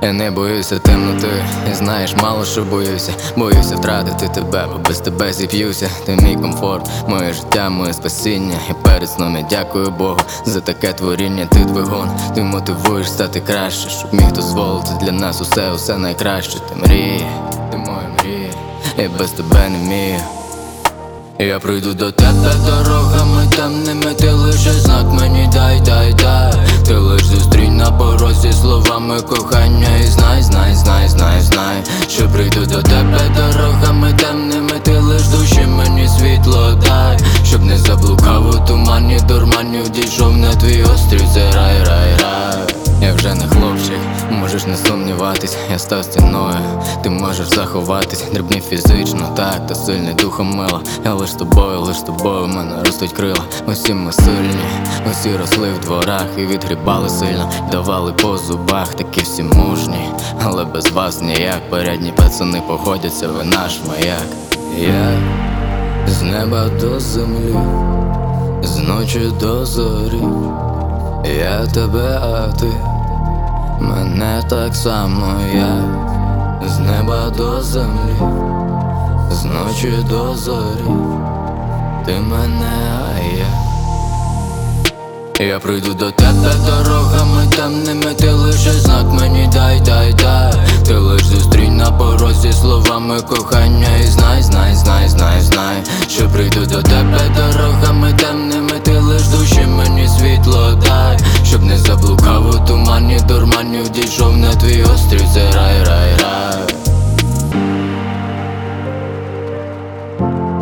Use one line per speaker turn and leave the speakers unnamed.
Я не боюся темноти, і знаєш, мало що боюся. Боюся втратити тебе, бо без тебе зіп'юся. Ти мій комфорт, моє життя, моє спасіння. І перед сном я дякую Богу за таке творіння. Ти двигун, ти мотивуєш стати краще, щоб міг дозволити для нас усе найкраще. Ти мрія, ти моя мрія, я без тебе не вмію. Я прийду до тебе дорогами темними, ти лише знак мені дай. Ти лиш зустрінь на порозі словами кохання. І знай, що прийду до тебе дорогами темними, ти лиш душі мені світло дай. Щоб не заблукав у тумані, дурманів дійшов на твій острів, це рай. Я вже не хлопчик, можеш не сумніватись, я став стіною, ти можеш заховатись. Дрібний фізично, так, та сильний духом мило. Я лиш з тобою в мене ростуть крила. Усі ми сильні, усі росли в дворах і відгрібали сильно, давали по зубах, такі всі мужні, але без вас ніяк. Порядні пацани погодяться, ви наш маяк. Я з неба до землі, з ночі до зорі. Я тебе, а ти мене так само. Я з неба до землі, з ночі до зорі. Ти мене, а я прийду до тебе дорогами темними, ти лише знак мені дай. Ти лиш зустрінь на порозі словами кохання. І знай, що прийду до тебе дорогами темними, ти лиш душі мені світло дай. Щоб не заблукав у тумані, дурманів дійшов на твій острів, це рай.